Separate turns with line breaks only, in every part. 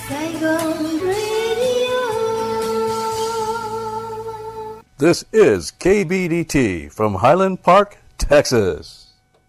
Saigon Radio.
This is KBDT from Highland Park, Texas.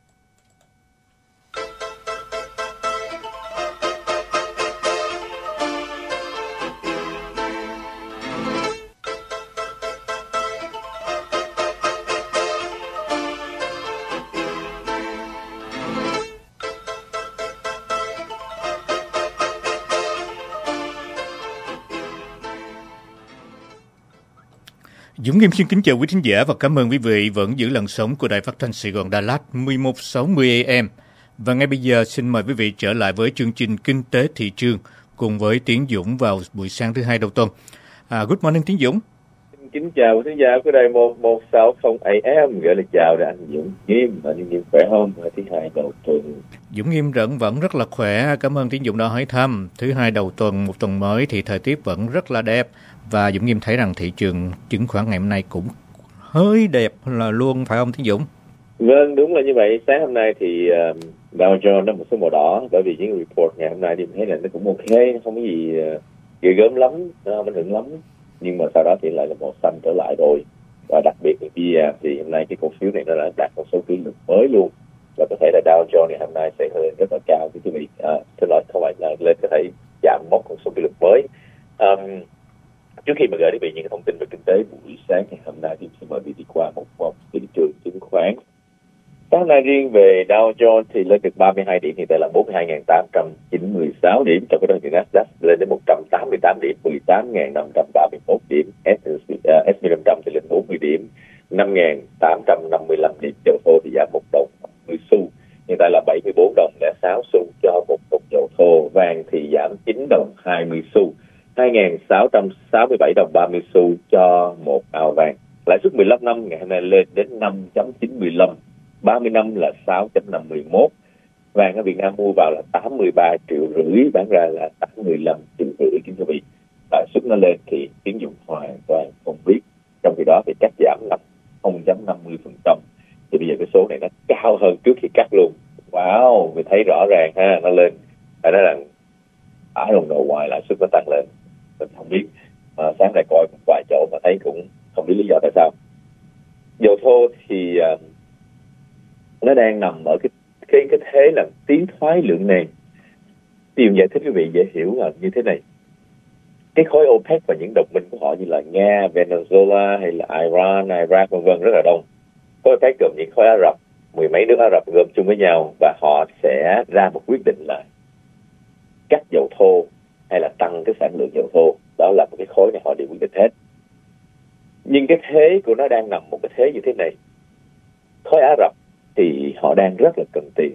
Dũng Nghiêm xin kính chào quý thính giả và cảm ơn quý vị vẫn giữ làn sóng của Đài Phát thanh Sài Gòn Đà Lạt 1160 AM. Và ngay bây giờ xin mời quý vị trở lại với chương trình Kinh tế thị trường cùng với Tiến Dũng vào buổi sáng thứ hai đầu tuần. Good morning Tiến Dũng.
Kính chào quý thính giả của Đài 1160 AM, gửi lời chào đến anh Dũng Nghiêm. Anh Nghiêm khỏe không? Thứ hai đầu tuần.
Dũng Nghiêm vẫn rất là khỏe, cảm ơn Tiến Dũng đã hỏi thăm. Thứ hai đầu tuần, một tuần mới thì thời tiết vẫn rất là đẹp. Và Dũng Nghiêm thấy rằng thị trường chứng khoán ngày hôm nay cũng hơi đẹp là luôn, phải không Tiến Dũng?
Vâng, đúng là như vậy. Sáng hôm nay thì Dow Jones nó một số màu đỏ, bởi vì những report ngày hôm nay thì mình thấy là nó cũng ok, không có gì ghê gớm lắm, nó không ảnh hưởng lắm. Nhưng mà sau đó thì lại là màu xanh trở lại rồi. Và đặc biệt là VN thì hôm nay cái cổ phiếu này nó đã đạt một số kỷ lục mới luôn. Và có thể là Dow Jones ngày hôm nay sẽ lên rất là cao. Quý vị, xin lỗi, không phải là lên, có thể chạm mốc một số kỷ lục mới. Trước khi mà gửi đến quý vị những thông tin về kinh tế buổi sáng ngày hôm nay thì xin mời quý vị đi qua một vòng thị trường chứng khoán. Sáng nay riêng về Dow Jones thì lên được 32 điểm, hiện tại là 42.896 điểm. Trong cái đó thì Nasdaq lên đến 188 điểm, 18.531 điểm. S&P 500 thì lên 40 điểm, 5.855 điểm. Dầu thô thì giảm 1 đồng 10 xu, hiện tại là 74 đồng 06 xu cho một thùng dầu thô. Vàng thì giảm 9 đồng 20 xu, 2.667 đồng 30 xu cho một ao vàng. Lãi suất 15 năm ngày hôm nay lên đến 5.95, 30 năm là 6.51. Vàng ở Việt Nam mua vào là 83,5 triệu, bán ra là 85,5 triệu. Kính thưa quý vị, lãi suất nó lên thì tín dụng hoàn toàn không biết. Trong khi đó thì cắt giảm là 0.50%. Thì bây giờ cái số này nó cao hơn trước khi cắt luôn. Wow, mình thấy rõ ràng ha, nó lên. Phải nói rằng ở đồng độ ngoài lãi suất nó tăng lên, mình không biết. Sáng nay coi một vài chỗ mà thấy cũng không biết lý do tại sao. Dầu thô thì nó đang nằm ở cái thế là tiến thoái lượng nền. Điều giải thích quý vị dễ hiểu là như thế này. Cái khối OPEC và những đồng minh của họ như là Nga, Venezuela hay là Iran, Iraq vân vân rất là đông. Khối OPEC gồm những khối Ả Rập, mười mấy nước Ả Rập gồm chung với nhau, và họ sẽ ra một quyết định là cắt dầu thô hay là tăng cái sản lượng dầu thô. Đó là một cái khối này họ đều quyết định hết. Nhưng cái thế của nó đang nằm một cái thế như thế này. Khối Ả Rập thì họ đang rất là cần tiền.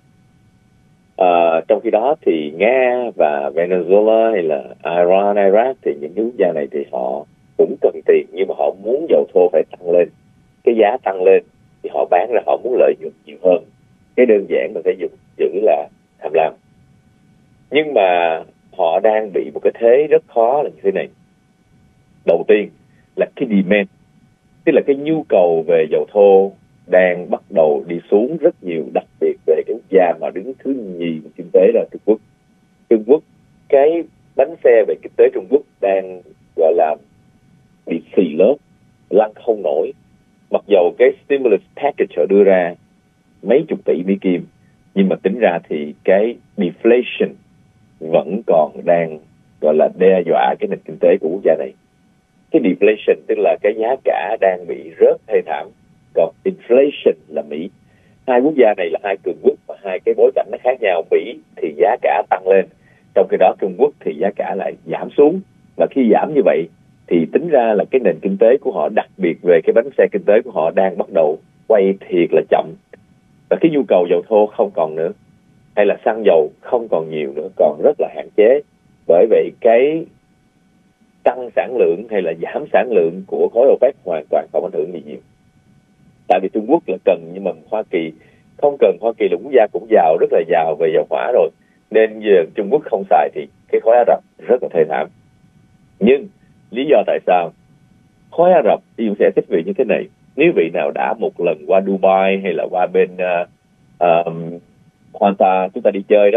Trong khi đó thì Nga và Venezuela hay là Iran, Iraq thì những quốc gia này thì họ cũng cần tiền, nhưng mà họ muốn dầu thô phải tăng lên. Cái giá tăng lên thì họ bán ra, họ muốn lợi nhuận nhiều hơn. Cái đơn giản mình phải dùng chữ là tham lam. Nhưng mà họ đang bị một cái thế rất khó là như thế này. Đầu tiên là cái demand, tức là cái nhu cầu về dầu thô đang bắt đầu đi xuống rất nhiều, đặc biệt về cái quốc gia mà đứng thứ nhì của kinh tế là Trung Quốc. Trung Quốc, cái bánh xe về kinh tế Trung Quốc đang gọi là bị xì lớp, lăn không nổi. Mặc dầu cái stimulus package họ đưa ra mấy chục tỷ Mỹ Kim, nhưng mà tính ra thì cái deflation vẫn còn đang gọi là đe dọa cái nền kinh tế của quốc gia này. Cái deflation tức là cái giá cả đang bị rớt thê thảm, còn inflation là Mỹ. Hai quốc gia này là hai cường quốc và hai cái bối cảnh nó khác nhau. Mỹ thì giá cả tăng lên, trong khi đó Trung Quốc thì giá cả lại giảm xuống. Và khi giảm như vậy thì tính ra là cái nền kinh tế của họ, đặc biệt về cái bánh xe kinh tế của họ, đang bắt đầu quay thiệt là chậm. Và cái nhu cầu dầu thô không còn nữa, hay là xăng dầu không còn nhiều nữa, còn rất là hạn chế. Bởi vậy cái tăng sản lượng hay là giảm sản lượng của khối OPEC hoàn toàn không ảnh hưởng gì nhiều. Tại vì Trung Quốc là cần, nhưng mà Hoa Kỳ không cần. Hoa Kỳ là quốc gia cũng giàu, rất là giàu về dầu hỏa rồi, nên giờ Trung Quốc không xài thì cái khối Ả Rập rất là thê thảm. Nhưng lý do tại sao khối Ả Rập, thì cũng sẽ thích vị như thế này. Nếu vị nào đã một lần qua Dubai hay là qua bên Qatar chúng ta đi chơi đó,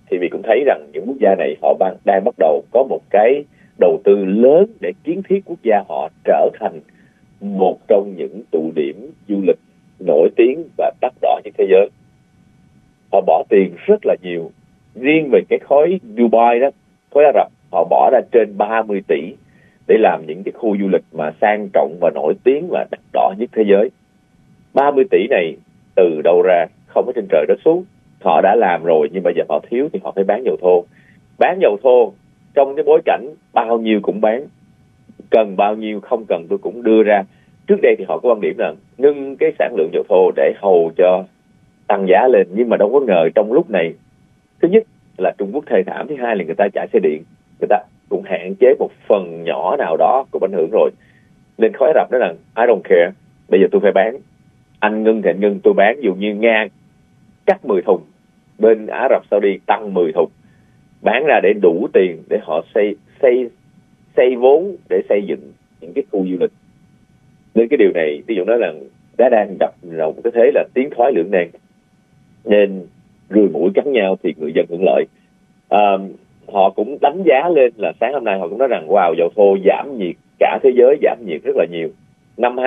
thì vì cũng thấy rằng những quốc gia này họ đang bắt đầu có một cái đầu tư lớn để kiến thiết quốc gia họ trở thành một trong những tụ điểm du lịch nổi tiếng và đắt đỏ trên thế giới. Họ bỏ tiền rất là nhiều. Riêng về cái khối Dubai đó, khối Ả Rập, họ bỏ ra trên 30 tỷ để làm những cái khu du lịch mà sang trọng và nổi tiếng và đắt đỏ nhất thế giới. 30 tỷ này từ đâu ra? Không có trên trời rớt xuống. Họ đã làm rồi nhưng bây giờ họ thiếu thì họ phải bán dầu thô. Bán dầu thô trong cái bối cảnh bao nhiêu cũng bán, cần bao nhiêu không cần tôi cũng đưa ra. Trước đây thì họ có quan điểm là ngưng cái sản lượng dầu thô để hầu cho tăng giá lên, nhưng mà đâu có ngờ trong lúc này, thứ nhất là Trung Quốc thê thảm, thứ hai là người ta chạy xe điện, người ta cũng hạn chế một phần nhỏ nào đó cũng ảnh hưởng rồi. Nên khối Ả Rập nói là I don't care, bây giờ tôi phải bán. Anh ngưng thì anh ngưng, tôi bán. Ví dụ như Nga cắt 10 thùng, bên Ả Rập Saudi tăng 10 thùng, bán ra để đủ tiền để họ xây vốn để xây dựng những cái khu du lịch. Nên cái điều này, ví dụ nói là đã đang gặp một cái thế là tiến thoái lưỡng nan, nên ruồi mũi cắn nhau thì người dân hưởng lợi. Họ cũng đánh giá lên là sáng hôm nay họ cũng nói rằng wow, dầu thô giảm nhiệt, cả thế giới giảm nhiệt rất là nhiều. Năm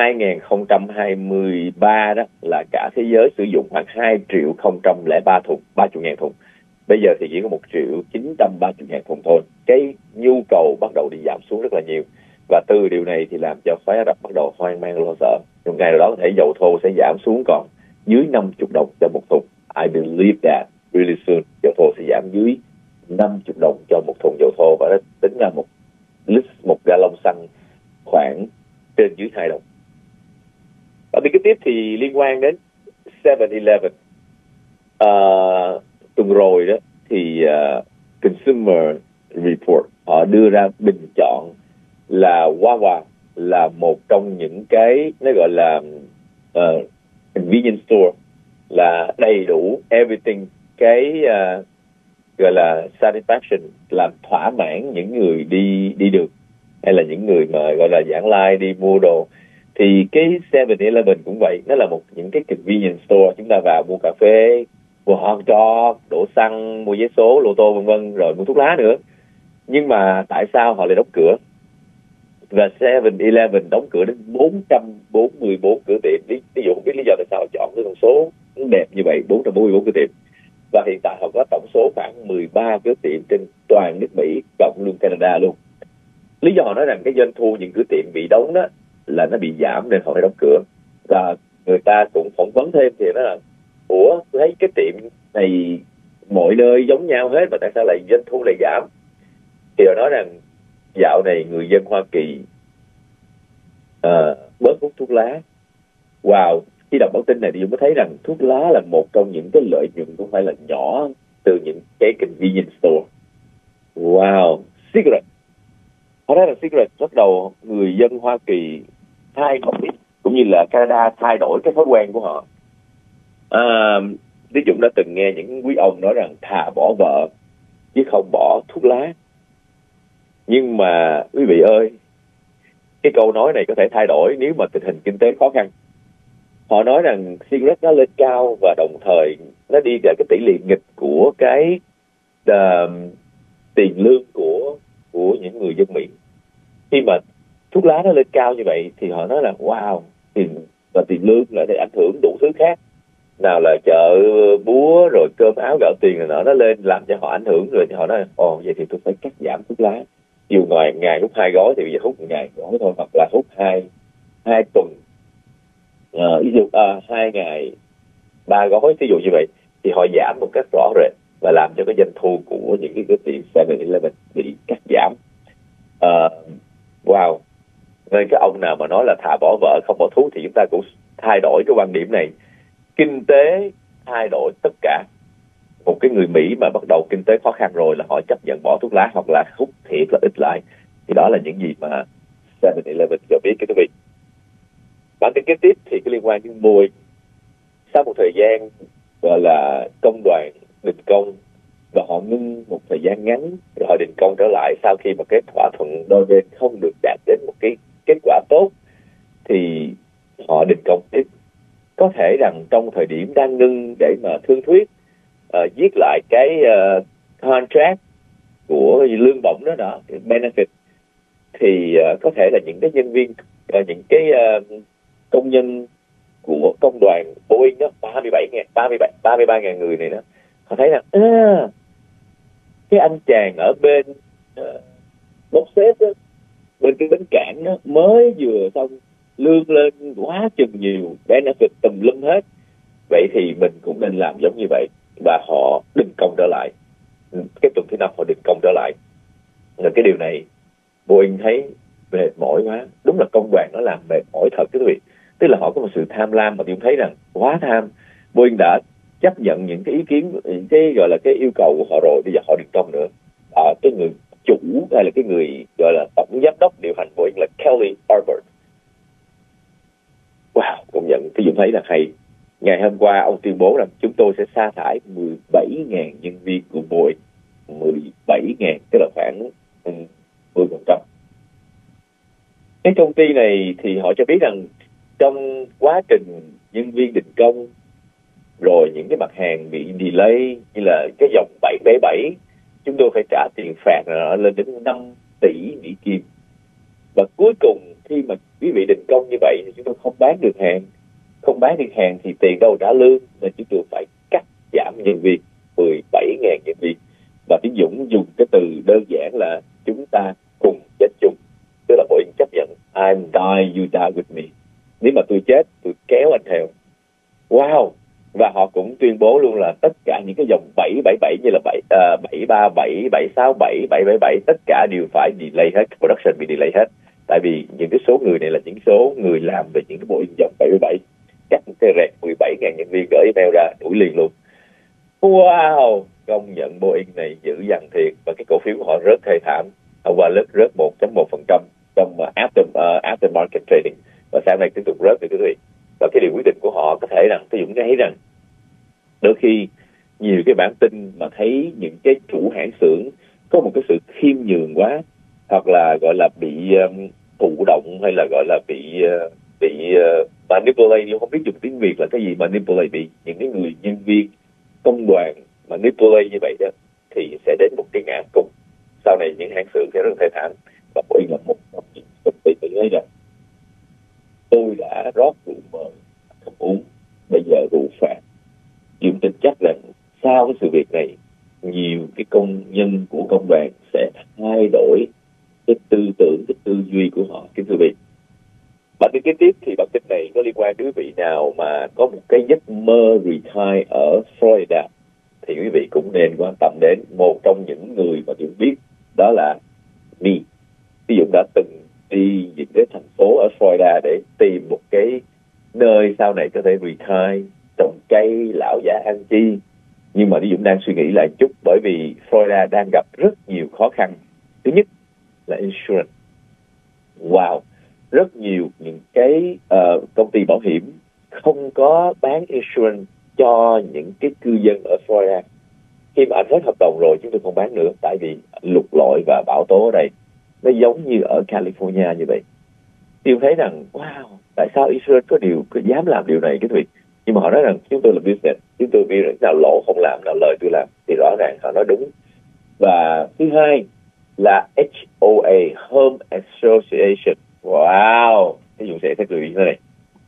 2023 đó là cả thế giới sử dụng khoảng 2.003 thùng, 30.000 thùng. Bây giờ thì chỉ có 1.930.000 thùng thôi. Cái nhu cầu bắt đầu đi giảm xuống rất là nhiều. Và từ điều này thì làm cho phái Ả Rập bắt đầu hoang mang lo sợ. Một ngày nào đó có thể dầu thô sẽ giảm xuống còn dưới 50 đồng cho một thùng. I believe that really soon. Dầu thô sẽ giảm dưới 50 đồng cho một thùng dầu thô, và nó tính ra một gallon xăng khoảng trên dưới 2 đồng. Và cái tiếp thì liên quan đến 7-Eleven. Tuần rồi đó thì Consumer Report họ đưa ra bình chọn là Wawa là một trong những cái nó gọi là convenience store, là đầy đủ everything, cái gọi là satisfaction, làm thỏa mãn những người đi đường hay là những người mà gọi là vãng lai đi mua đồ. Thì cái 7-Eleven cũng vậy, nó là những cái convenience store. Chúng ta vào mua cà phê, mua hot dog, đổ xăng, mua vé số, lô tô vân vân, rồi mua thuốc lá nữa. Nhưng mà tại sao họ lại đóng cửa? Và 7-Eleven đóng cửa đến 444 cửa tiệm. Ví dụ không biết lý do tại sao họ chọn cái con số đẹp như vậy, 444 cửa tiệm. Và hiện tại họ có tổng số khoảng 13 cửa tiệm trên toàn nước Mỹ, cộng luôn Canada luôn. Lý do họ nói rằng cái doanh thu những cửa tiệm bị đóng đó là nó bị giảm nên họ phải đóng cửa. Và người ta cũng phỏng vấn thêm thì nó là ủa, tôi thấy cái tiệm này mọi nơi giống nhau hết mà tại sao lại doanh thu lại giảm? Thì họ nói rằng dạo này người dân Hoa Kỳ bớt hút thuốc lá. Wow, khi đọc bản tin này thì Dung có thấy rằng thuốc lá là một trong những cái lợi nhuận cũng phải là nhỏ từ những cái convenience store. Wow, cigarette. Họ nói là cigarette bắt đầu người dân Hoa Kỳ thay đổi, cũng như là Canada thay đổi cái thói quen của họ. Ví dụ đã từng nghe những quý ông nói rằng thà bỏ vợ chứ không bỏ thuốc lá. Nhưng mà quý vị ơi, cái câu nói này có thể thay đổi nếu mà tình hình kinh tế khó khăn. Họ nói rằng cigarette nó lên cao và đồng thời nó đi về cái tỷ lệ nghịch của cái tiền lương của những người dân Mỹ. Khi mà thuốc lá nó lên cao như vậy thì họ nói là wow, tiền lương lại để ảnh hưởng đủ thứ khác. Nào là chợ búa rồi cơm áo gạo tiền rồi nó lên làm cho họ ảnh hưởng, rồi thì họ nói vậy thì tôi phải cắt giảm thuốc lá. Dù ngày hút 2 gói thì bây giờ hút 1 ngày gói thôi, hoặc là hút 2 tuần, ví dụ 2 ngày 3 gói, ví dụ như vậy thì họ giảm một cách rõ rệt và làm cho cái doanh thu của những cái cửa tiệm 7-Eleven bị cắt giảm. Wow, nên cái ông nào mà nói là thà bỏ vợ không bỏ thuốc thì chúng ta cũng thay đổi cái quan điểm này. Kinh tế thay đổi tất cả. Một cái người Mỹ mà bắt đầu kinh tế khó khăn rồi là họ chấp nhận bỏ thuốc lá hoặc là hút thiệt là ít lại. Thì đó là những gì mà 7-Eleven cho biết các quý vị. Bản tin kế tiếp thì cái liên quan đến Boeing. Sau một thời gian gọi là công đoàn đình công và họ ngưng một thời gian ngắn rồi họ đình công trở lại sau khi mà cái thỏa thuận đôi bên không được đạt đến một cái kết quả tốt thì họ đình công tiếp. Có thể rằng trong thời điểm đang ngưng để mà thương thuyết viết lại contract của lương bổng đó, benefit, thì có thể là những cái nhân viên, những cái công nhân của công đoàn Boeing đó, 33.000 người này đó, họ thấy rằng cái anh chàng ở bên bốc xếp đó, bên cái bến cảng đó, mới vừa xong lương lên quá chừng nhiều, benefit tùm lum hết, vậy thì mình cũng nên làm giống như vậy, và họ đình công trở lại. Cái tuần thứ 5 họ đình công trở lại. Rồi cái điều này Boeing thấy mệt mỏi quá. Đúng là công đoàn nó làm mệt mỏi thật quý vị. Tức là họ có một sự tham lam mà tôi thấy rằng quá tham. Boeing đã chấp nhận những cái ý kiến, cái gọi là cái yêu cầu của họ rồi, bây giờ họ đình công nữa. Cái người chủ hay là cái người gọi là tổng giám đốc điều hành Boeing là Kelly Albert. Wow, công nhận cái Dũng thấy là hay. Ngày hôm qua ông tuyên bố rằng chúng tôi sẽ sa thải 17.000 nhân viên của Boeing. 17.000, tức là khoảng 10%. Cái công ty này thì họ cho biết rằng trong quá trình nhân viên đình công, rồi những cái mặt hàng bị delay như là cái dòng 777, chúng tôi phải trả tiền phạt lên đến 5 tỷ Mỹ Kim. Và cuối cùng khi mà quý vị đình công như vậy thì chúng tôi không bán được hàng. Không bán được hàng thì tiền đâu trả lương, nên chúng tôi phải cắt giảm nhân viên, 17.000 nhân viên. Và Tiến Dũng dùng cái từ đơn giản là chúng ta cùng chết chung. Tức là Boeing chấp nhận I'm die, you die with me. Nếu mà tôi chết, tôi kéo anh theo. Wow! Và họ cũng tuyên bố luôn là tất cả những cái dòng 777 như là 737, 767, 777, tất cả đều phải delay hết, production bị delay hết. Tại vì những cái số người này là những số người làm về những cái Boeing dòng 777. Cắt một cái rẹt 17.000 nhân viên gửi email ra, đuổi liền luôn. Wow! Công nhận Boeing này dữ dằn thiệt. Và cái cổ phiếu của họ rớt thê thảm. Hôm qua rớt 1.1% trong aftermarket trading. Và sáng nay tiếp tục rớt nữa quý vị. Và cái điều quyết định của họ có thể rằng, tôi cũng thấy rằng đôi khi nhiều cái bản tin mà thấy những cái chủ hãng xưởng có một cái sự khiêm nhường quá, hoặc là gọi là bị thụ động, hay là gọi là bị manipulate, không biết dùng tiếng Việt là cái gì, manipulate, bị những cái người nhân viên công đoàn manipulate như vậy đó, thì sẽ đến một cái ngã cùng. Sau này những hãng xưởng sẽ rất thê thảm. Và Boeing là một trong những công ty tôi nói rằng tôi đã rót rượu mời không uống, bây giờ rượu phạt. Dũng tin chắc rằng sau cái sự việc này, nhiều cái công nhân của công đoàn sẽ thay đổi cái tư tưởng, cái tư duy của họ, kính thưa quý vị. Bản tin kế tiếp thì bản tin này có liên quan đến quý vị nào mà có một cái giấc mơ retire ở Florida thì quý vị cũng nên quan tâm đến một trong những người mà Dũng biết, đó là Mi. Ví dụ đã từng đi những cái thành phố ở Florida để tìm một cái nơi sau này có thể retire, trồng cây, lão già ăn chi. Nhưng mà Dũng đang suy nghĩ lại chút, bởi vì Florida đang gặp rất nhiều khó khăn. Thứ nhất là insurance. Wow! Rất nhiều những cái công ty bảo hiểm không có bán insurance cho những cái cư dân ở Florida. Khi mà anh hết hợp đồng rồi, chúng tôi không bán nữa, tại vì lục lọi và bão tố ở đây nó giống như ở California như vậy. Tôi thấy rằng wow, tại sao insurance có dám làm điều này cái việc? Nhưng mà họ nói rằng chúng tôi là business, chúng tôi biết nào lỗ không làm, nào lời tôi làm, thì rõ ràng họ nói đúng. Và thứ hai là HOA, Home Association. Wow, ví dụ sẽ lưu ý thế này,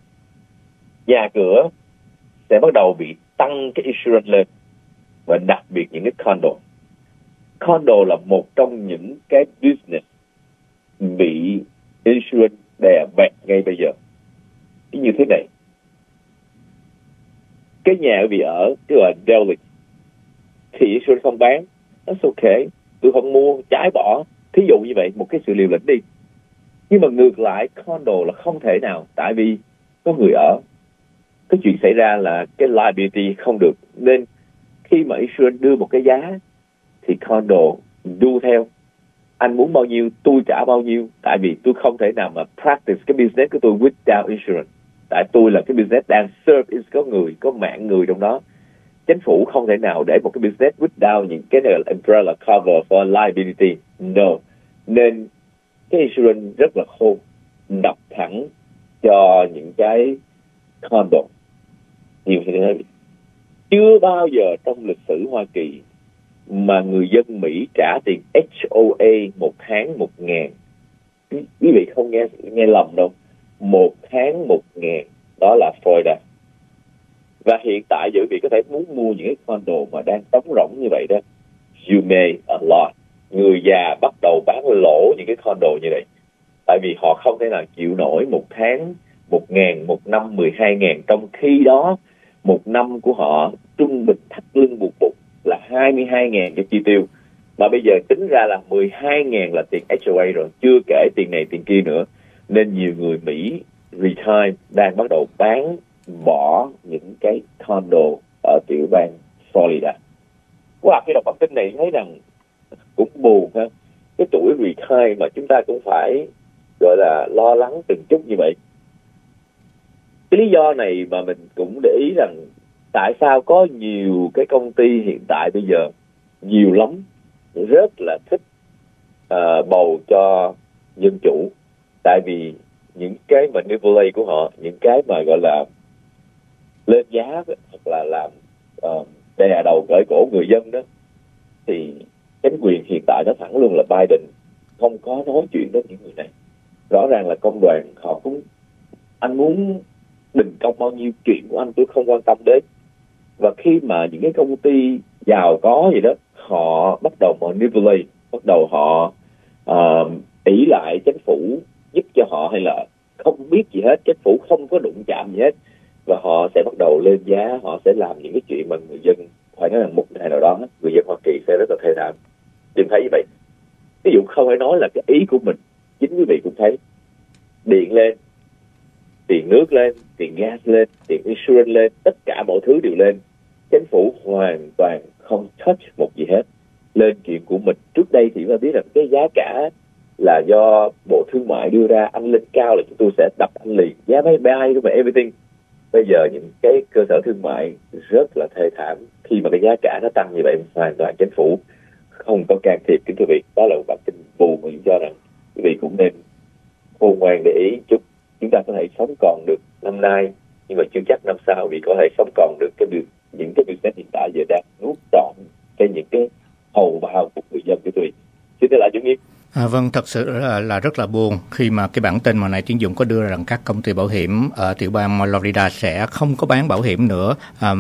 nhà cửa sẽ bắt đầu bị tăng cái insurance lên, và đặc biệt những cái condo là một trong những cái business bị insurance đè bẹt ngay bây giờ. Như thế này, cái nhà bị ở cái gọi derelict thì insurance không bán, that's okay, tôi không mua, trái bỏ, thí dụ như vậy, một cái sự liều lĩnh đi. Nhưng mà ngược lại condo là không thể nào, tại vì có người ở, cái chuyện xảy ra là cái liability không được, nên khi mà insurance đưa một cái giá thì condo đu theo. Anh muốn bao nhiêu tôi trả bao nhiêu, tại vì tôi không thể nào mà practice cái business của tôi without insurance. Tại tôi là cái business đang serve, có người, có mạng người trong đó. Chính phủ không thể nào để một cái business without những cái này là umbrella cover for liability. No. Nên cái insurance rất là khôn, đập thẳng cho những cái condo. Nhiều thế này, chưa bao giờ trong lịch sử Hoa Kỳ mà người dân Mỹ trả tiền HOA một tháng 1.000. Quý vị không nghe lầm đâu, một tháng 1.000, đó là Florida. Và hiện tại quý vị có thể muốn mua những cái condo mà đang trống rỗng như vậy đó, you may a lot. Người già bắt đầu bán lỗ những cái condo như vậy, tại vì họ không thể nào chịu nổi một tháng 1.000, một năm 12.000, trong khi đó một năm của họ trung bình thắt lưng buộc bụng là 22.000 cho chi tiêu, mà bây giờ tính ra là 12.000 là tiền HOA rồi, chưa kể tiền này tiền kia nữa. Nên nhiều người Mỹ retire đang bắt đầu bán bỏ những cái condo ở tiểu bang Florida. Qua khi đọc bản tin này thấy rằng cũng buồn ha, cái tuổi retire mà chúng ta cũng phải gọi là lo lắng từng chút như vậy. Cái lý do này mà mình cũng để ý rằng tại sao có nhiều cái công ty hiện tại bây giờ nhiều lắm rất là thích bầu cho dân chủ, tại vì những cái manipulate của họ, những cái mà gọi là lên giá hoặc là làm đè đầu cởi cổ người dân đó, thì chính quyền hiện tại nó thẳng luôn là Biden không có nói chuyện với những người này. Rõ ràng là công đoàn họ cũng, anh muốn đình công bao nhiêu chuyện của anh tôi không quan tâm đến. Và khi mà những cái công ty giàu có gì đó họ bắt đầu manipulate, bắt đầu họ ỷ lại chính phủ giúp cho họ, hay là không biết gì hết, chính phủ không có đụng chạm gì hết, và họ sẽ bắt đầu lên giá, họ sẽ làm những cái chuyện mà người dân phải nói là một ngày nào đó người dân Hoa Kỳ sẽ rất là thê thảm. Đừng thấy như vậy. Ví dụ không phải nói là cái ý của mình, chính quý vị cũng thấy điện lên, tiền nước lên, tiền gas lên, tiền insurance lên, tất cả mọi thứ đều lên. Chính phủ hoàn toàn không touch một gì hết. Lên chuyện của mình. Trước đây thì chúng ta biết rằng cái giá cả là do Bộ Thương mại đưa ra, anh lên cao là chúng tôi sẽ đập anh liền. Giá máy bay và everything. Bây giờ những cái cơ sở thương mại rất là thê thảm. Khi mà cái giá cả nó tăng như vậy, hoàn toàn chính phủ không có can thiệp. Kính thưa quý vị, đó là một bản tin buồn mà chúng cho rằng quý vị cũng nên khôn ngoan để ý chút. Chúng ta có thể sống còn được năm nay, nhưng mà chưa chắc năm sau vì có thể sống còn được những cái business hiện tại giờ đang nuốt trọn những cái hầu bao của người dân của tôi. Xin thưa lại Dũng Nghiêm.
Vâng, thật sự là rất là buồn khi mà cái bản tin mà này Tiến Dũng có đưa ra rằng các công ty bảo hiểm ở tiểu bang Florida sẽ không có bán bảo hiểm nữa,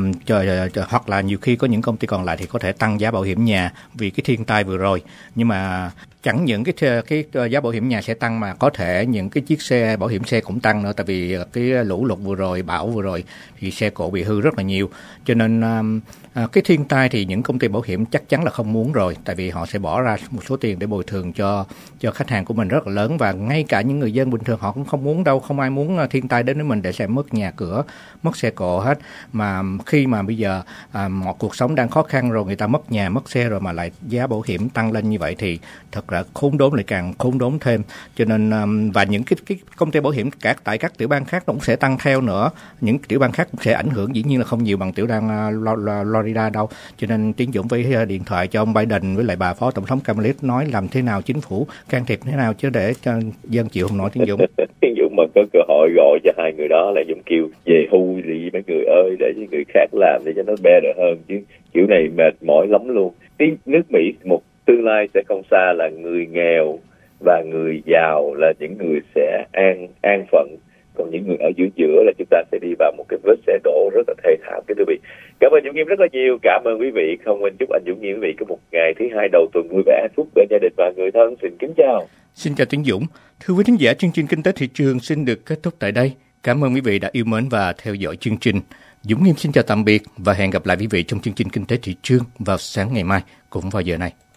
hoặc là nhiều khi có những công ty còn lại thì có thể tăng giá bảo hiểm nhà vì cái thiên tai vừa rồi. Nhưng mà chẳng những cái giá bảo hiểm nhà sẽ tăng mà có thể những cái chiếc xe bảo hiểm xe cũng tăng nữa, tại vì cái lũ lụt vừa rồi, bão vừa rồi thì xe cộ bị hư rất là nhiều. Cho nên cái thiên tai thì những công ty bảo hiểm chắc chắn là không muốn rồi, tại vì họ sẽ bỏ ra một số tiền để bồi thường cho khách hàng của mình rất là lớn, và ngay cả những người dân bình thường họ cũng không muốn đâu, không ai muốn thiên tai đến với mình để sẽ mất nhà cửa, mất xe cộ hết. Mà khi mà bây giờ mọi cuộc sống đang khó khăn rồi, người ta mất nhà mất xe rồi mà lại giá bảo hiểm tăng lên như vậy thì thật là khốn đốn, lại càng khốn đốn thêm. Cho nên và những cái công ty bảo hiểm tại các tiểu bang khác nó cũng sẽ tăng theo nữa. Những tiểu bang khác cũng sẽ ảnh hưởng, dĩ nhiên là không nhiều bằng tiểu bang Florida đâu. Cho nên Tiến Dũng phải điện thoại cho ông Biden với lại bà Phó Tổng thống Kamala Harris nói làm thế nào chính phủ can thiệp thế nào chứ để cho dân chịu không nổi. Tiến Dũng
Tiến Dũng mà có cơ hội gọi cho hai người đó là Dũng kêu về hưu gì mấy người ơi, để cho người khác làm để cho nó better hơn, chứ kiểu này mệt mỏi lắm luôn. Cái nước Mỹ một tương lai sẽ không xa là người nghèo và người giàu là những người sẽ an phận, còn những người ở giữa là chúng ta sẽ đi vào một cái vết xe đổ rất là thê thảm. Kính thưa quý vị, cảm ơn Dũng Nghiêm rất là nhiều. Cảm ơn quý vị. Không quên chúc anh Dũng Nghiêm quý vị có một ngày thứ hai đầu tuần vui vẻ hạnh phúc bên gia đình và người thân. Xin kính chào.
Xin chào Tiến Dũng. Thưa quý thính giả, chương trình Kinh tế Thị trường xin được kết thúc tại đây. Cảm ơn quý vị đã yêu mến và theo dõi chương trình. Dũng Nghiêm xin chào tạm biệt và hẹn gặp lại quý vị trong chương trình Kinh tế Thị trường vào sáng ngày mai cũng vào giờ này.